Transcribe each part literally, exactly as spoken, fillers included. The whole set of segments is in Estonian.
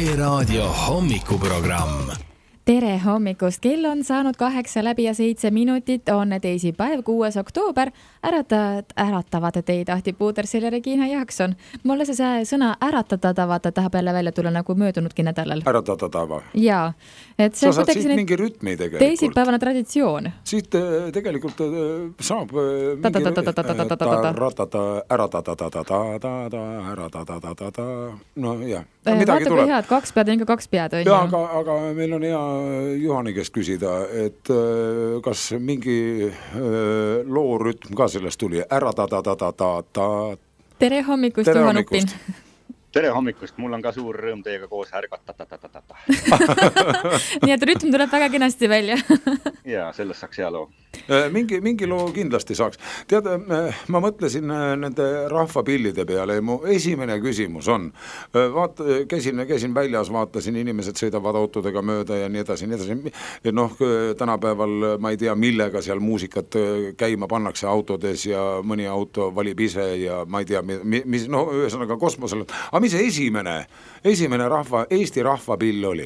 E-raadio hommikuprogramm. Tere hommikust, kell on saanud kaheksa läbi ja seitse minutit, on teisipäev, kuues oktoober, äratavad, äratavad teid Ahti Puutersel ja Regina Jaakson. Mulle see sõna äratada vaata tahab jälle välja tulla nagu möödunudki nädalal. Äratada. Jaa. Et see sa saad siit mingi rütmi tegelikult. Teisipäevane traditsioon. Siit tegelikult saab no jah. Vaata kui head, kaks pead on ikka kaks pead. Ja, aga, aga meil on hea Juhani käest küsida, et kas mingi loorütm ka sellest tuli? Äratatatatatata. Tere hommikust, Juhan Uppin. Tere hommikust, mul on ka suur rõõm teiega koos ärgatatatata. Nii et rütm tuleb väga kenasti välja. Ja, sellest saaks hea loo. Mingi, mingi loo kindlasti saaks. Tead, ma mõtlesin nende rahvapillide peale ja mu esimene küsimus on, vaat, käisin, käisin väljas, vaatasin, inimesed sõidavad autodega mööda ja nii edasi, nii edasi. Noh, tänapäeval ma ei tea, millega seal muusikat käima pannakse autodes ja mõni auto valib ise ja ma ei tea, mis, no ühesõnaga kosmosel. Aga mis see esimene, esimene rahva, Eesti rahvapill oli?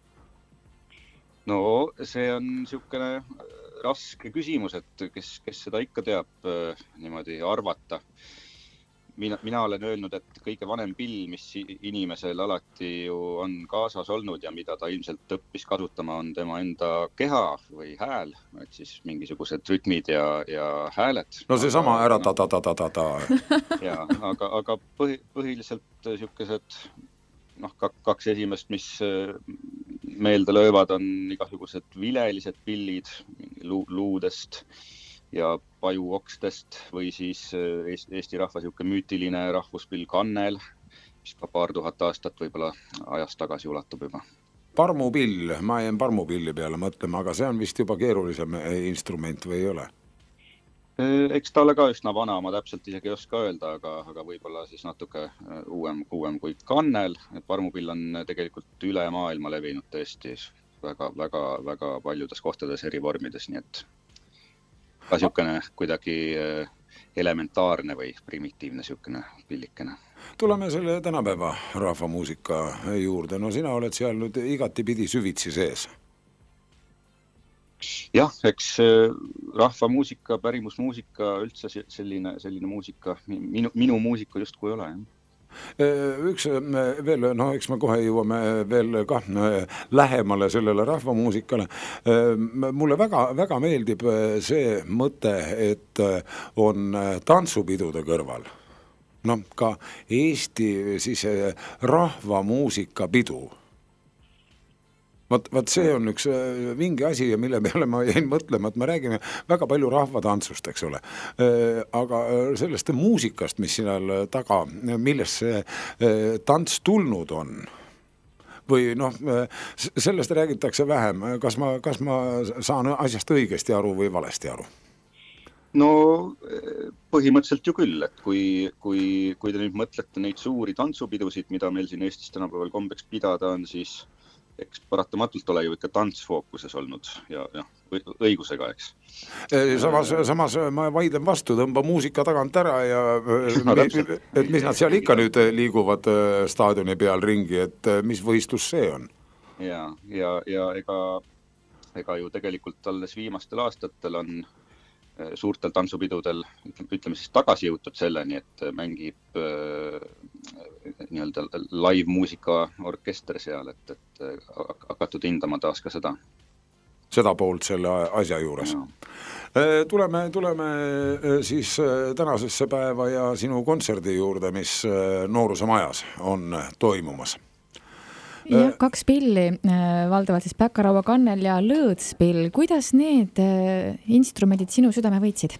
No see on niisugune raske küsimus, et kes, kes seda ikka teab niimoodi arvata. Mina, mina olen öelnud, et kõige vanem pill, mis inimesel alati ju on kaasas olnud ja mida ta ilmselt õppis kasutama, on tema enda keha või hääl, et siis mingisugused rütmid ja, ja hääled. No see sama ära ta-ta-ta-ta-ta. Ja, aga, aga põhi, põhiliselt niisugused noh, kaks esimest, mis meelde löövad, on igasugused vilelised pillid luudest ja pajuokstest või siis Eesti rahva siuke müütiline rahvuspill kannel, mis ka paar tuhat aastat võib-olla ajast tagasi ulatub juba. Parmupill, ma jään parmupilli peale mõtlema, aga see on vist juba keerulisem instrument või ei ole? Eks ta ole ka üsna vana, ma täpselt isegi ei oska öelda, aga, aga võib-olla siis natuke uuem, uuem kui kannel. Parmupill on tegelikult üle maailma levinud tõesti väga, väga, väga paljudes kohtades eri vormides, nii et ka siukene kuidagi elementaarne või primitiivne siukene pillikene. Tuleme selle tänapäeva rahvamuusika juurde. No sina oled seal nüüd igati pidi süvitsi sees. Jah, eks rahvamuusika, pärimusmuusika, üldse selline, selline muusika, minu, minu muusika just kui ole. Üks veel, no eks me kohe jõuame veel ka lähemale sellele rahvamuusikale. Mulle väga, väga meeldib see mõte, et on tantsupidude kõrval. No ka Eesti siis rahvamuusika pidu. Vaat, vaat see on üks vinge asi ja mille peale ma jäin mõtlema, et me räägime väga palju rahvatantsust, eks ole. Aga sellest muusikast, mis seal taga, millest see tants tulnud on, või noh, sellest räägitakse vähem. Kas ma, kas ma saan asjast õigesti aru või valesti aru? No põhimõtteliselt ju küll, et kui, kui, kui te nüüd mõtlete neid suuri tantsupidusid, mida meil siin Eestis tänapäeval kombeks pidada on, siis eks paratamatult ole ju ikka tants fookuses olnud ja, ja õigusega, eks. Samas, samas ma vaidlen vastu, tõmba muusika tagant ära ja no, et mis nad seal ikka nüüd liiguvad staadioni peal ringi, et mis võistlus see on? Ja, ja, ja ega, ega ju tegelikult alles viimastel aastatel on suurtel tantsupidudel, ütleme siis tagasi jõutud selleni, et mängib äh, nii-öelda live muusika orkester seal, et, et hakatud hindama taas ka seda. Seda poolt selle asja juures. No. Tuleme, tuleme siis tänasesse päeva ja sinu kontserdi juurde, mis Nooruse majas on toimumas. Ja kaks pilli, valdavalt siis päkaraua kannel ja lõõtspill. Kuidas need instrumendid sinu südame võitsid?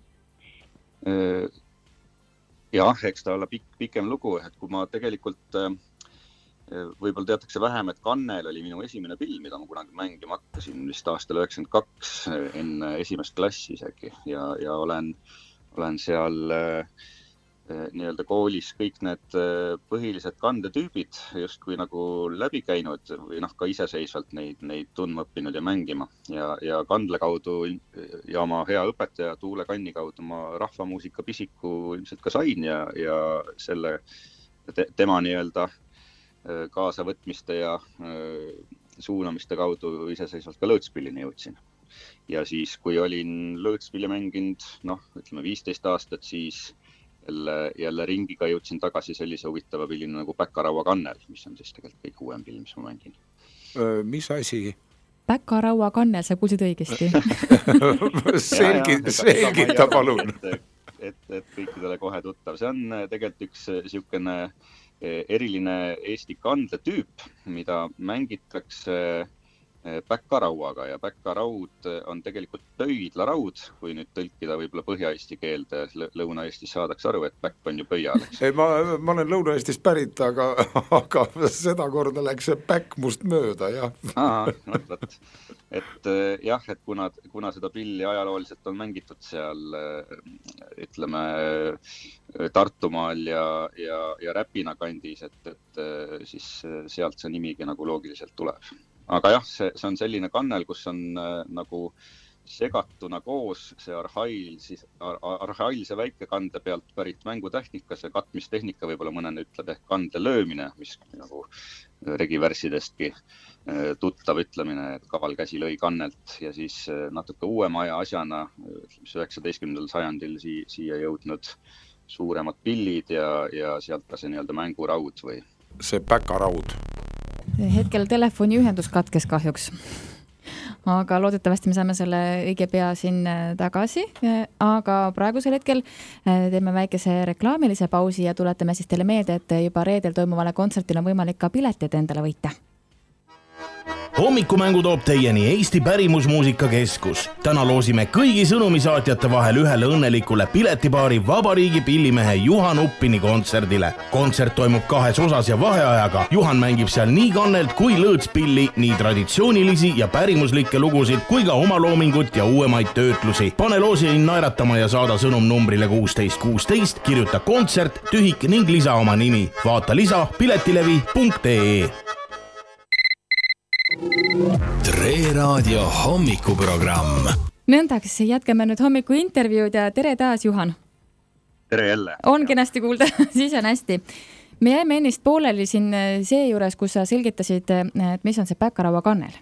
Jah, eks ta olla pik- pikem lugu, et kui ma tegelikult võib-olla teatakse vähem, et kannel oli minu esimene pill, mida ma kunagi mängima hakkasin vist aastal üheksakümmend kaks enne esimest klassi isegi ja, ja olen, olen seal nii-öelda koolis kõik need põhilised kandetüübid just kui nagu läbi käinud või noh, ka iseseisvalt neid, neid tundma õppinud ja mängima ja, ja kandle kaudu ja oma hea õpetaja Tuule Kanni kaudu ma rahvamuusika pisiku ilmselt ka sain ja, ja selle te, tema nii-öelda kaasavõtmiste ja suunamiste kaudu iseseisvalt ka lõõtspillini jõudsin. Ja siis, kui olin lõõtspilli mänginud, noh, ütleme viisteist aastat, siis jälle, jälle ringiga jõudsin tagasi sellise huvitava pillina nagu Päkaraua kannel, mis on siis tegelikult kõik uuem pill, mis ma mängin. Mis asi? Päkaraua kannel, sa kuulsid õigesti. Selgi, selgita palun. Et, et, et kõikidele kohe tuttav. See on tegelikult üks siukene eriline Eesti kandletüüp, mida mängitakse päkkarauaga ja päkkaraud on tegelikult pöidlaraud, kui nüüd tõlkida võib-olla Põhja-Eesti keelde, Lõuna-Eestis saadaks aru, et päkk on ju pöial. Ei, ma, ma olen Lõuna-Eestist pärit, aga, aga seda korda läks see päkk must mööda, jah. Aha, no, võt. Et jah, et kuna, kuna seda pilli ajalooliselt on mängitud seal, ütleme, Tartumaal ja, ja, ja Räpina kandis, et, et siis sealt see nimigi nagu loogiliselt tuleb. Aga jah, see, see on selline kannel, kus on äh, nagu segatuna koos see arhail, siis, ar, arhailse väike kande pealt pärit mängutehnika, see katmistehnika võib-olla mõnene ütleb ehk kande löömine, mis nagu regivärsidestki äh, tuttav ütlemine, et kaval käsi lõi kannelt ja siis äh, natuke uuema aja asjana, üheksateistkümnendal sajandil si, siia jõudnud suuremad pillid ja, ja sealt ka see nii-öelda mänguraud või? See päkaraud. Hetkel telefoni ühendus katkes kahjuks, aga loodetavasti me saame selle õige pea siin tagasi, aga praegusel hetkel teeme väikese reklaamilise pausi ja tuletame siis teile meelde, et juba reedel toimuvale kontsertil on võimalik ka piletid endale võita. Hommikumängu toob teieni Eesti Pärimusmuusika Keskus. Täna loosime kõigi sõnumisaatjate vahel ühele õnnelikule piletipaari Vabariigi pillimehe Juhan Uppini kontserdile. Kontsert toimub kahes osas ja vaheajaga. Juhan mängib seal nii kannelt kui lõõtspilli, nii traditsioonilisi ja pärimuslikke lugusid, kui ka oma loomingut ja uuemaid töötlusi. Pane loosini naeratama ja saada sõnum numbrile kuusteist kuusteist, kirjuta kontsert, tühik ning lisa oma nimi. Vaata lisa piletilevi punkt ee. Tre Raadio hommikuprogramm. Nõndaks jätkame nüüd hommiku intervjuud ja tere taas, Juhan. Tere jälle. On kenasti kuulda, siis on hästi. Me jäime ennist pooleli siin see juures, kus sa selgitasid, et mis on see Päkaraua kannel.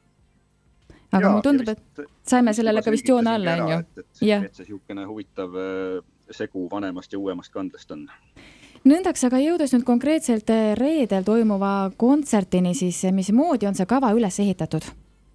Aga mul tundub, et saime sellele ka vist joone alla, on ju. Et, et, et see siukene huvitav segu vanemast ja uuemast kandlest on. Nõndaks, aga jõudes nüüd konkreetselt reedel toimuva kontsertini, siis mis moodi on see kava üles ehitatud?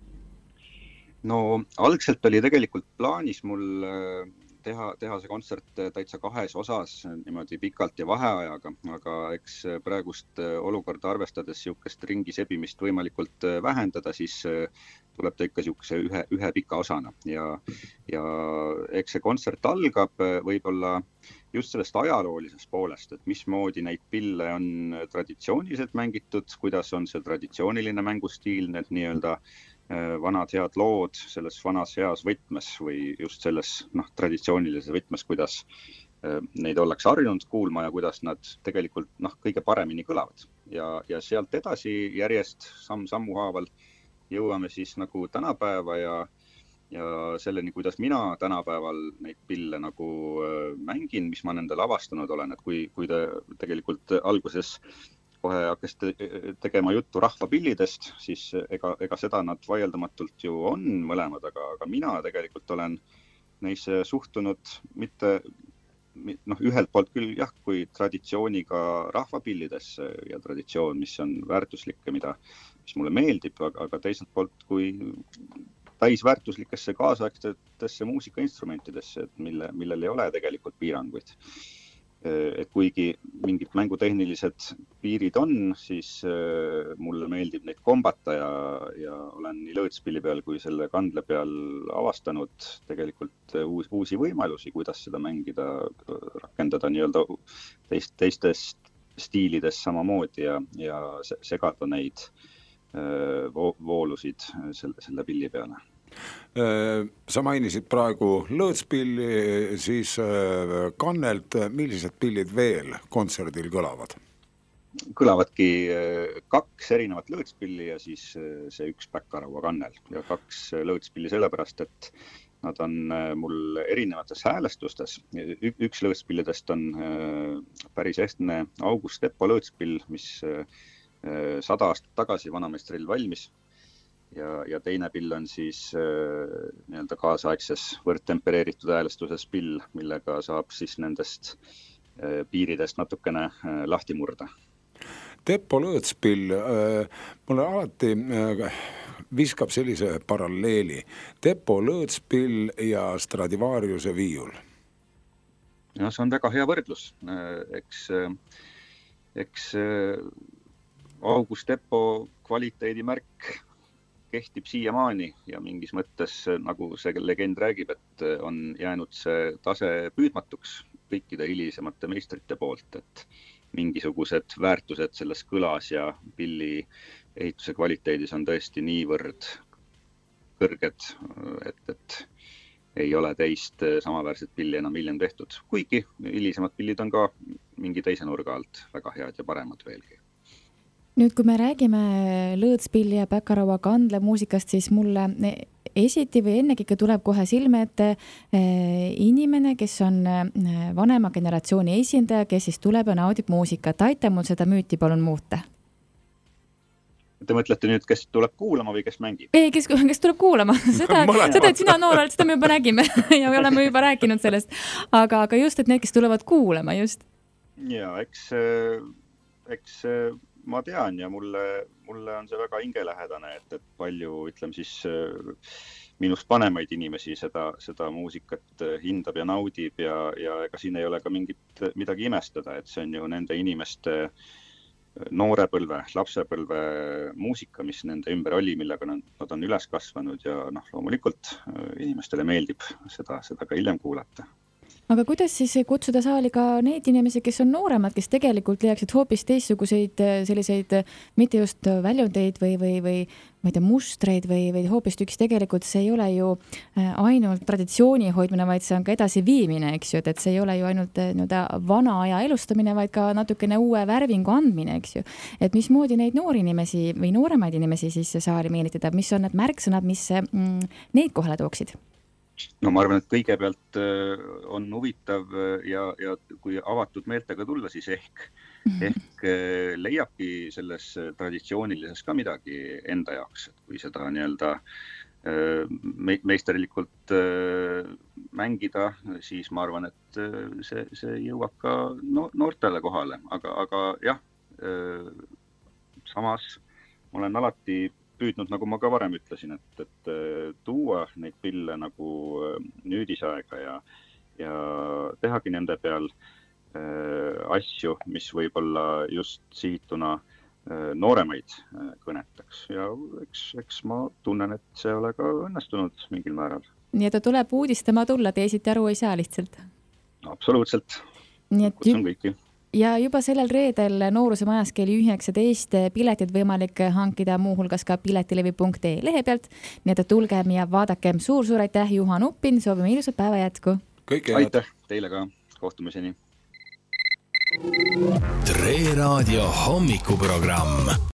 No algselt oli tegelikult plaanis mul teha, teha see kontsert täitsa kahes osas niimoodi pikalt ja vaheajaga, aga eks praegust olukorda arvestades siukest ringi sebimist võimalikult vähendada, siis tuleb ta ikka siukse ühe, ühe pika osana ja, ja eks see kontsert algab võib-olla just sellest ajaloolisest poolest, et mismoodi neid pille on traditsiooniliselt mängitud, kuidas on see traditsiooniline mängustiil, need nii-öelda vanad head lood selles vanas heas võtmes või just selles noh, traditsioonilises võtmes, kuidas neid ollakse harjunud kuulma ja kuidas nad tegelikult noh, kõige paremini kõlavad. Ja, ja sealt edasi järjest samm sammu haaval jõuame siis nagu tänapäeva ja ja selleni, kuidas mina tänapäeval neid pille nagu mängin, mis ma nendel avastanud olen, et kui, kui te tegelikult alguses kohe hakkasite tegema juttu rahvapillidest, siis ega, ega seda nad vaieldamatult ju on mõlemad, aga, aga mina tegelikult olen neisse suhtunud mitte noh, ühelt poolt küll jah, kui traditsiooniga rahvapillidesse ja traditsioon, mis on väärtuslik ja mida, mis mulle meeldib, aga, aga teiselt poolt kui täisväärtuslikesse kaasaegsetesse muusikainstrumentidesse, et mille, millel ei ole tegelikult piiranguid. Et kuigi mingid mängutehnilised piirid on, siis mulle meeldib neid kombata ja, ja olen nii lõõtspilli peal kui selle kandle peal avastanud tegelikult uus, uusi võimalusi, kuidas seda mängida, rakendada nii-öelda teist, teistest stiilides samamoodi ja, ja segada neid voolusid selle, selle pilli peale. Sa mainisid praegu lõõtspilli, siis kannelt, millised pillid veel kontserdil kõlavad? Kõlavadki kaks erinevat lõõtspilli ja siis see üks Päkaraua kannel ja kaks lõõtspilli sellepärast, et nad on mul erinevates häälestustes. Üks lõõtspillidest on päris eestne August Teppo lõõtspill, mis sada aastat tagasi vanameistril valmis ja, ja teine pill on siis nii-öelda kaasaegses võrdtempereeritud häälestuses pill, millega saab siis nendest piiridest natukene lahti murda. Teppo Lõõtspill mulle alati viskab sellise paralleeli. Teppo Lõõtspill ja Stradivariuse viiul. No, see on väga hea võrdlus. Eks, eks August Teppo kvaliteedimärk kehtib siiamaani ja mingis mõttes, nagu see legend räägib, et on jäänud see tase püüdmatuks kõikide hilisemate meistrite poolt, et mingisugused väärtused selles kõlas ja pilli ehituse kvaliteedis on tõesti niivõrd kõrged, et, et ei ole teist samaväärset pilli enam hiljem tehtud. Kuigi hilisemad pillid on ka mingi teise nurga alt väga head ja paremad veelgi. Nüüd, kui me räägime Lõõtspilli ja Päkaraua kandle muusikast, siis mulle esiti või ennegi tuleb kohe silme ette inimene, kes on vanema generatsiooni esindaja, kes siis tuleb ja naudib muusikat. Aita mul seda müüti palun muuta. Te mõtlete nüüd, kes tuleb kuulama või kes mängib? Ei, kes, kes tuleb kuulama. Seda, seda et sina nooralt, seda me juba nägime ja me oleme juba rääkinud sellest. Aga, aga just, et need, kes tulevad kuulama, just. Ja, eks, eks ma tean ja mulle, mulle on see väga hingelähedane, et, et palju, ütlem siis, minust panemaid inimesi seda, seda muusikat hindab ja naudib ja, ja ega siin ei ole ka mingit midagi imestada, et see on ju nende inimeste noorepõlve, lapsepõlve muusika, mis nende ümber oli, millega nad on üles kasvanud ja noh, loomulikult inimestele meeldib seda, seda ka hiljem kuulata. Aga kuidas siis kutsuda saali ka neid inimesi, kes on nooremad, kes tegelikult leiaksid hoopis teistsuguseid selliseid mitte just väljundeid või, või, või ma ei tea, mustreid või, või hoopis üks tegelikult see ei ole ju ainult traditsiooni hoidmine, vaid see on ka edasi viimine, eks ju, et see ei ole ju ainult nii-öelda vana aja elustamine, vaid ka natukene uue värvingu andmine, eks ju. Et mismoodi neid noori inimesi või nooremaid inimesi siis saali meelitada, mis on need märksõnad, mis mm, neid kohale tooksid? No ma arvan, et kõigepealt on huvitav ja, ja kui avatud meeltega tulla, siis ehk, ehk leiabki selles traditsioonilises ka midagi enda jaoks, et kui seda nii-öelda meisterlikult mängida, siis ma arvan, et see, see jõuab ka noortele kohale, aga, aga jah, samas ma olen alati püüdnud, nagu ma ka varem ütlesin, et, et tuua neid pille nagu nüüdisaega ja, ja tehagi nende peal äh, asju, mis võib-olla just sihituna äh, nooremaid äh, kõnetaks. Ja eks, eks ma tunnen, et see ole ka õnnestunud mingil määral. Nii et tuleb uudistama tulla, teisiti aru ei saa lihtsalt? Absoluutselt. Nii et kutsun kõiki. Ja juba sellel reedel Nooruse majas kell üheksateist piletid võimalik hankida muuhulgas ka piletilevi punkt ee lehe pealt. Nii et tulgem ja vaadakem. Suur-suur aitäh, Juhan Uppin, soovime ilusat päeva jätku. Kõike head. Aitäh teile ka, kohtumiseni. Tre Raadio hommikuprogramm.